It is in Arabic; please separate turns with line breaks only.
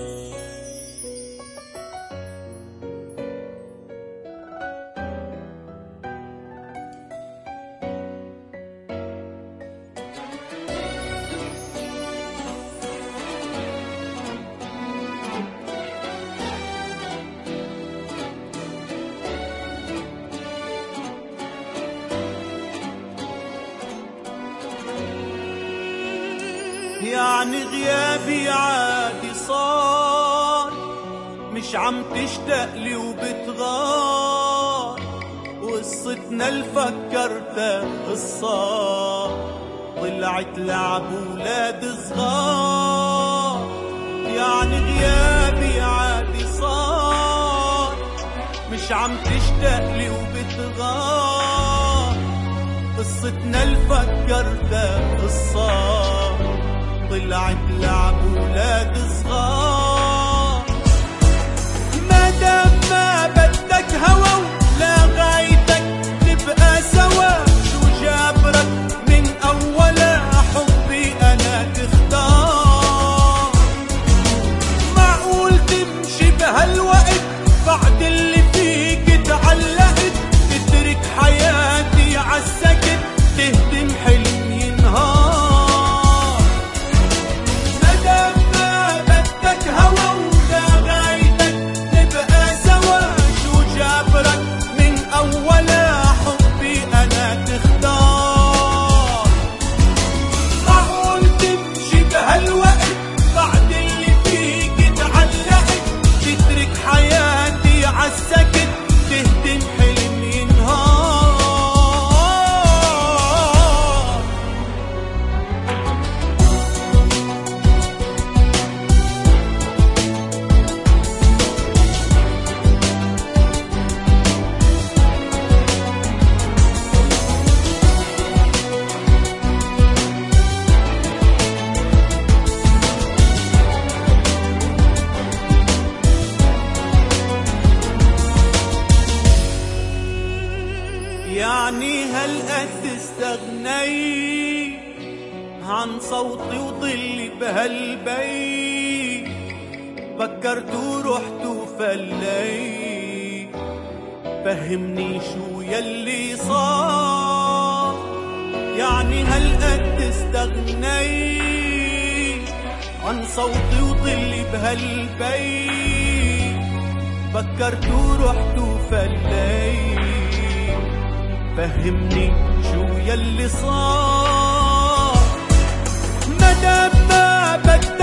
يعني غيابي عادي صار، مش عم تشتاقلي وبتغار، وقصتنا اللي فكرتها قصة طلعت لعب ولاد صغار. يعني غيابي عادي صار، مش عم تشتاقلي وبتغار، قصتنا اللي فكرتها قصة طلعت لعب ولاد صغار. ما دام ما بدك هوا ولا غايتك نبقى سوا، شو جابرك من اول حبي انا تختار؟ معقول تمشي بهالوقت بعد اللي فيك تعلقت، تترك حياتي عالسكت تهدم حلم ينهار؟ يعني هلقد تستغني عن صوتي وضلي بهالبيت؟ فكرت ورحت وفليت، فهمني شو يلي صار. يعني هلقد تستغني عن صوتي وضلي بهالبيت؟ فكرت ورحت وفليت، فهمني شو يلي صار. مدام ما بدك